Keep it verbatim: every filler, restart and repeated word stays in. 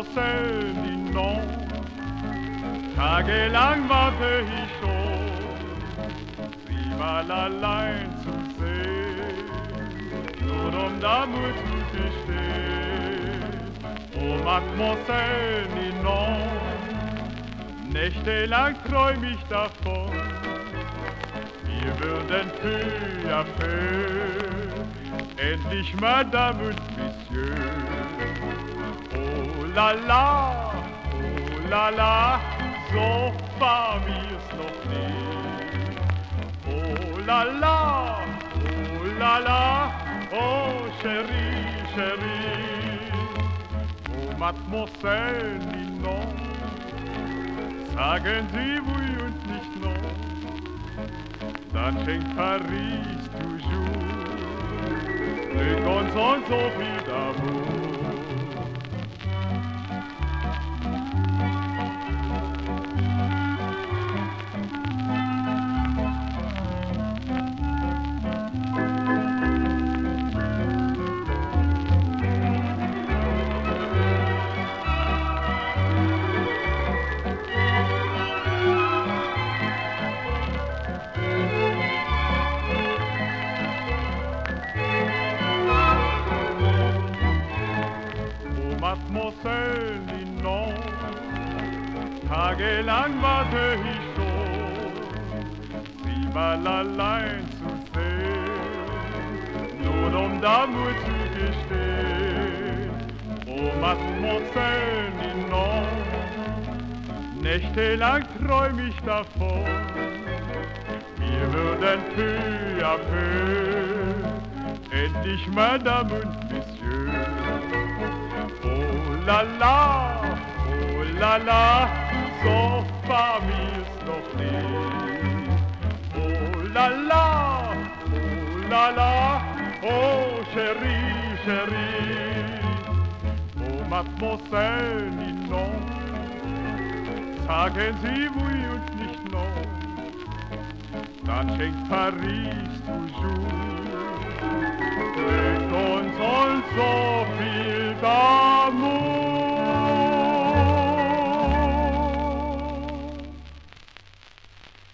Mademoiselle Ninon. Tagelang warte ich schon, sie mal allein zu sehen, nur um damit zu gestehen. Oh Mademoiselle Ninon, nächtelang träum ich davon, wir würden peu à peu endlich Madame und Monsieur. Oh la la, oh la la, so war mir's noch nie. Oh la la, oh la la, oh chérie, chérie. Oh Mademoiselle Ninon, sagen Sie oui und nicht non, dann schenkt Paris toujours Glück und sonst so viel d'amour. Mademoiselle Ninon, tagelang warte ich schon, sie mal allein zu sehen, nur um damit zu gestehen. Oh Mademoiselle Ninon, nächtelang träum ich davon, wir würden peu à peu endlich Madame und Monsieur. Oh la la, oh la la, so war mir's noch nie. Oh la la, oh la la, oh chérie, chérie. Oh Mademoiselle Ninon, sagen Sie oui und nicht non, dann schenkt Paris toujours